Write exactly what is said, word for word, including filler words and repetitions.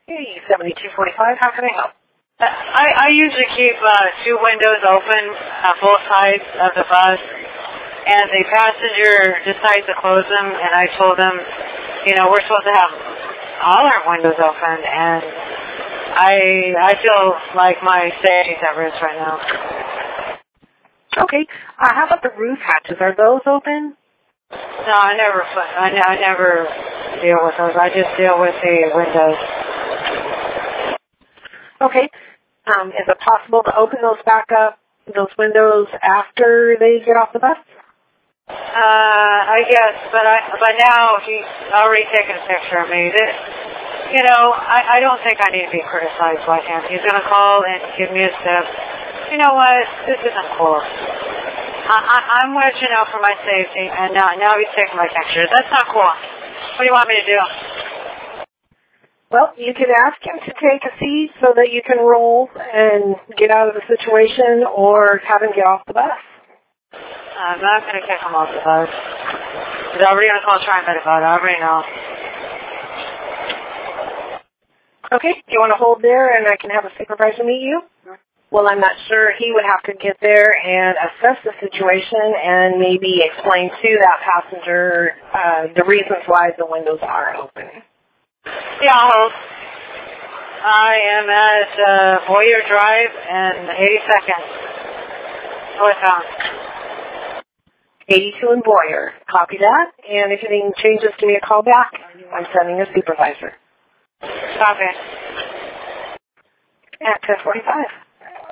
Hey, seventy-two forty-five, how can I help? I, I usually keep uh, two windows open on both sides of the bus, and the passenger decides to close them, and I told them, you know, we're supposed to have all our windows open, and I I feel like my safety's at risk right now. Okay, uh, how about the roof hatches? Are those open? No, I never, I, I never deal with those. I just deal with the windows. Okay. Um, is it possible to open those back up, those windows, after they get off the bus? Uh, I guess, but I, but now he's already taken a picture of me. This, you know, I, I don't think I need to be criticized by him. He's going to call and give me a step. You know what? This isn't cool. I, I, I'm watching out for my safety, and now, now he's taking my pictures. That's not cool. What do you want me to do? Well, you can ask him to take a seat so that you can roll and get out of the situation, or have him get off the bus. I'm not going to kick him off the bus. He's already going to call Tri-Med about it. I already know. Okay, do you want to hold there and I can have a supervisor meet you? Well, I'm not sure. He would have to get there and assess the situation and maybe explain to that passenger uh, the reasons why the windows are open. Yeah, I'll hold. I am at uh, Boyer Drive and eighty-second. Northbound. eighty-two in Boyer. Copy that. And if anything changes, give me a call back. I'm sending a supervisor. Copy. At ten forty-five.